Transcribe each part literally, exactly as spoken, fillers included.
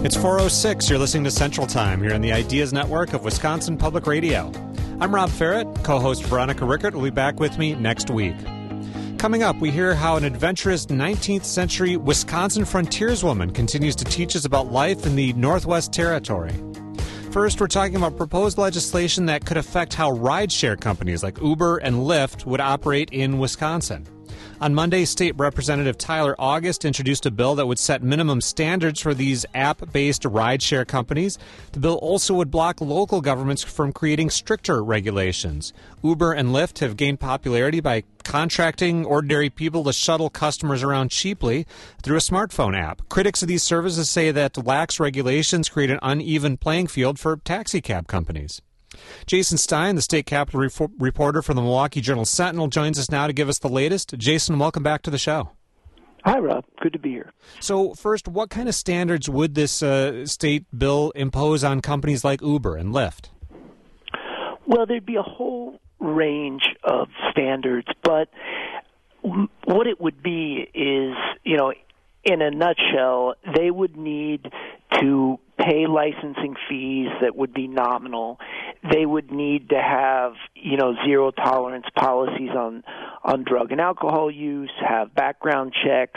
It's four oh six. You're listening to Central Time here on the Ideas Network of Wisconsin Public Radio. I'm Rob Ferrett. Co-host Veronica Rickert will be back with me next week. Coming up, we hear how an adventurous nineteenth century Wisconsin frontierswoman continues to teach us about life in the Northwest Territory. First, we're talking about proposed legislation that could affect how rideshare companies like Uber and Lyft would operate in Wisconsin. On Monday, State Representative Tyler August introduced a bill that would set minimum standards for these app-based rideshare companies. The bill also would block local governments from creating stricter regulations. Uber and Lyft have gained popularity by contracting ordinary people to shuttle customers around cheaply through a smartphone app. Critics of these services say that lax regulations create an uneven playing field for taxi cab companies. Jason Stein, the state capitol re- reporter for the Milwaukee Journal-Sentinel, joins us now to give us the latest. Jason, welcome back to the show. Hi, Rob. Good to be here. So first, what kind of standards would this uh, state bill impose on companies like Uber and Lyft? Well, there'd be a whole range of standards, but what it would be is, you know, in a nutshell, they would need to pay licensing fees that would be nominal. They would need to have, you know, zero tolerance policies on, on drug and alcohol use, have background checks,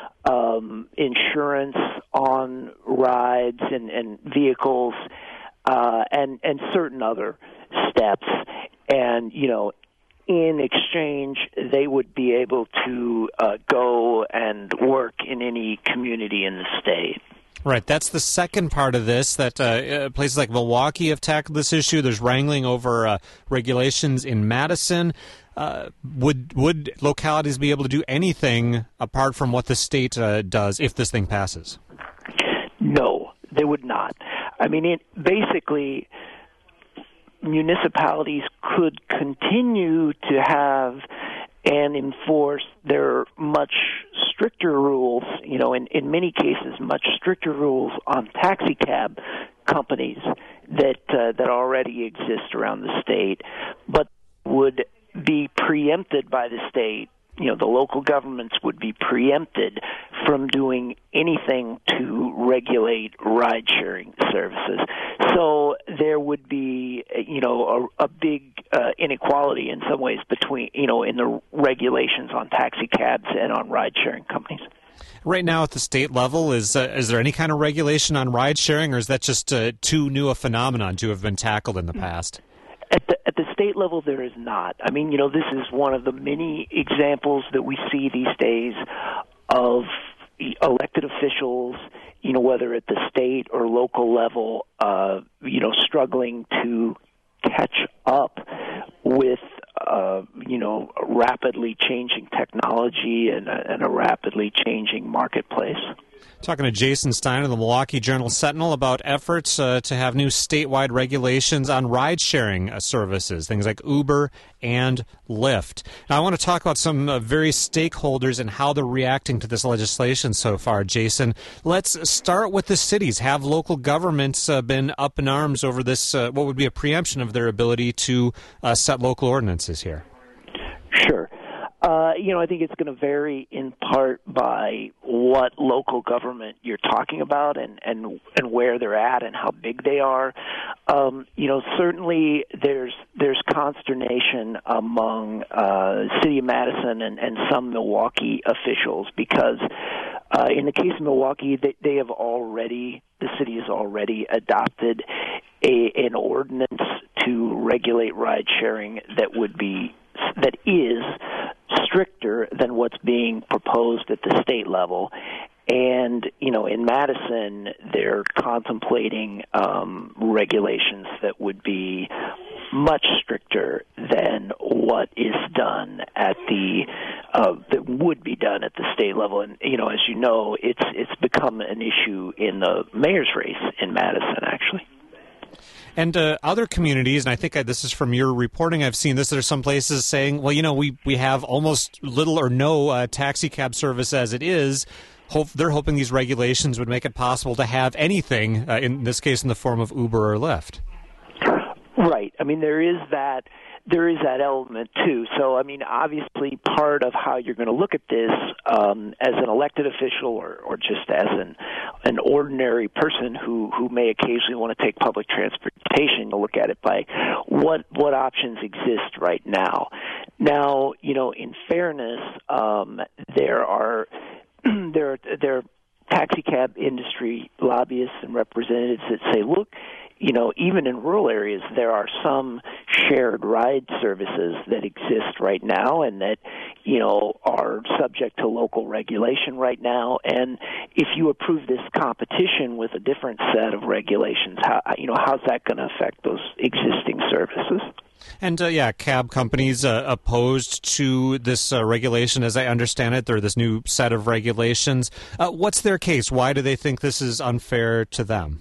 um, insurance on rides and, and vehicles, uh, and, and certain other steps. And, you know, in exchange, they would be able to uh, go and work in any community in the state. Right, that's the second part of this, that uh, places like Milwaukee have tackled this issue. There's wrangling over uh, regulations in Madison. Uh, would would localities be able to do anything apart from what the state uh, does if this thing passes? No, they would not. I mean, it, basically, municipalities could continue to have and enforce their much stricter rules, you know, in, in many cases, much stricter rules on taxi cab companies that uh, that already exist around the state, but would be preempted by the state. You know, the local governments would be preempted from doing anything to regulate ride-sharing services. So there would be, you know, a, a big uh, inequality in some ways between, you know, in the regulations on taxi cabs and on ride-sharing companies. Right now at the state level, is uh, is there any kind of regulation on ride-sharing, or is that just uh, too new a phenomenon to have been tackled in the past? At the at the state level, there is not. I mean, you know, this is one of the many examples that we see these days of elected officials, you know, whether at the state or local level, uh, you know, struggling to catch up with, uh, you know, rapidly changing technology and a, and a rapidly changing marketplace. Talking to Jason Stein of the Milwaukee Journal-Sentinel about efforts uh, to have new statewide regulations on ride-sharing uh, services, things like Uber and Lyft. Now, I want to talk about some uh, various stakeholders and how they're reacting to this legislation so far, Jason. Let's start with the cities. Have local governments uh, been up in arms over this, uh, what would be a preemption of their ability to uh, set local ordinances here? Sure. Uh, you know, I think it's going to vary in part by what local government you're talking about and, and, and where they're at and how big they are. Um, you know, certainly there's there's consternation among uh, City of Madison and, and some Milwaukee officials because uh, in the case of Milwaukee, they, they have already, the city has already adopted a, an ordinance to regulate ride sharing that would be that is stricter than what's being proposed at the state level. And, you know, in Madison, they're contemplating um, regulations that would be much stricter than what is done at the, uh, that would be done at the state level. And, you know, as you know, it's it's become an issue in the mayor's race in Madison, actually. And uh, other communities, and I think I, this is from your reporting, I've seen this, there's some places saying, well, you know, we, we have almost little or no uh, taxi cab service as it is. Hope, they're hoping these regulations would make it possible to have anything, uh, in this case in the form of Uber or Lyft. Right. I mean, there is that there is that element too. So, I mean, obviously, part of how you're going to look at this um, as an elected official, or, or just as an an ordinary person who, who may occasionally want to take public transportation, to look at it by what what options exist right now. Now, you know, in fairness, um, there are there there are taxi cab industry lobbyists and representatives that say, look, you know, even in rural areas, there are some shared ride services that exist right now and that, you know, are subject to local regulation right now. And if you approve this competition with a different set of regulations, how, you know, how's that going to affect those existing services? And, uh, yeah, cab companies uh, opposed to this uh, regulation, as I understand it, or this new set of regulations. Uh, what's their case? Why do they think this is unfair to them?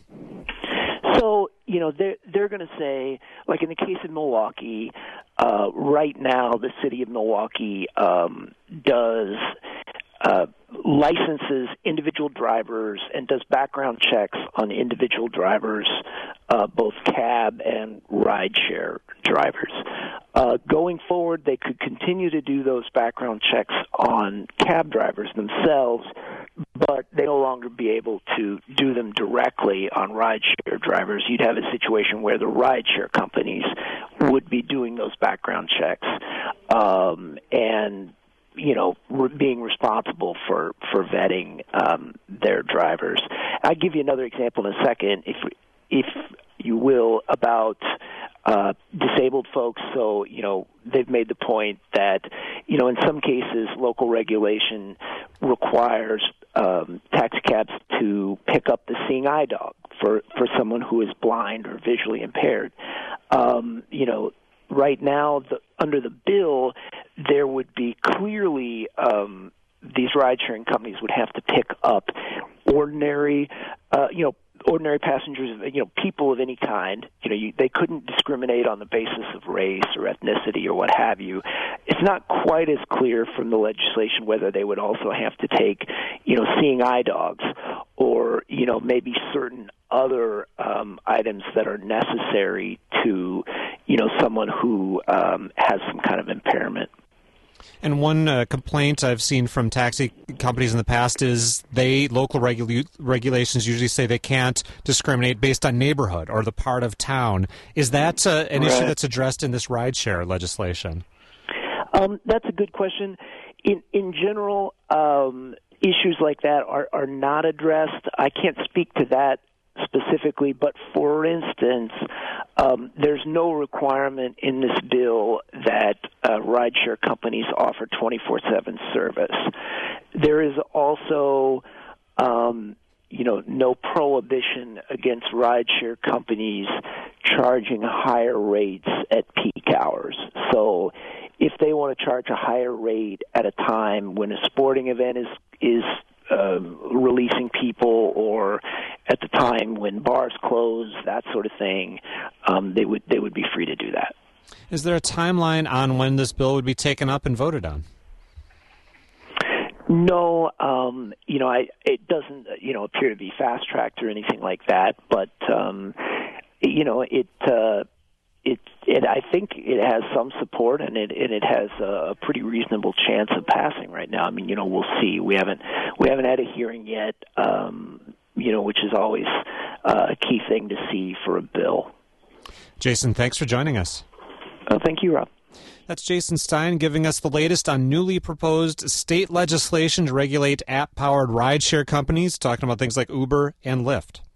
So, you know, they're, they're going to say, like in the case of Milwaukee, uh, right now the city of Milwaukee um, does uh, licenses individual drivers and does background checks on individual drivers, uh, both cab and rideshare drivers. Uh, going forward, they could continue to do those background checks on cab drivers themselves, but they no longer be able to do them directly on rideshare drivers. You'd have a situation where the rideshare companies would be doing those background checks um, and, you know, re- being responsible for, for vetting um, their drivers. I'll give you another example in a second, if if you will, about uh, disabled folks. So, you know, they've made the point that, you know, in some cases, local regulation requires um, taxi cabs to pick up the seeing eye dog for, for someone who is blind or visually impaired. Um, you know, right now, the, under the bill, there would be clearly um, these ride-sharing companies would have to pick up ordinary, uh, you know, ordinary passengers, you know, people of any kind. You know, you, they couldn't discriminate on the basis of race or ethnicity or what have you. It's not quite as clear from the legislation whether they would also have to take, you know, seeing eye dogs or, you know, maybe certain other um, items that are necessary to, you know, someone who um, has some kind of impairment. And one uh, complaint I've seen from taxi companies in the past is they local regu- regulations usually say they can't discriminate based on neighborhood or the part of town. Is that uh, an right. issue that's addressed in this rideshare legislation? Um, that's a good question. In in general, um, issues like that are, are not addressed. I can't speak to that specifically, but for instance, um, there's no requirement in this bill that uh, rideshare companies offer twenty-four seven service. There is also, um, you know, no prohibition against rideshare companies charging higher rates at peak hours. So if they want to charge a higher rate at a time when a sporting event is is Uh, releasing people, or at the time when bars close, that sort of thing, um, they would they would be free to do that. Is there a timeline on when this bill would be taken up and voted on? No, um, you know, I, it doesn't, you know, appear to be fast-tracked or anything like that, but, um, you know, it, uh, it, it, I think it has some support, and it, and it has a pretty reasonable chance of passing right now. I mean, you know, we'll see. We haven't, we haven't had a hearing yet, um, you know, which is always uh, a key thing to see for a bill. Jason, thanks for joining us. Uh, thank you, Rob. That's Jason Stein giving us the latest on newly proposed state legislation to regulate app-powered rideshare companies, talking about things like Uber and Lyft.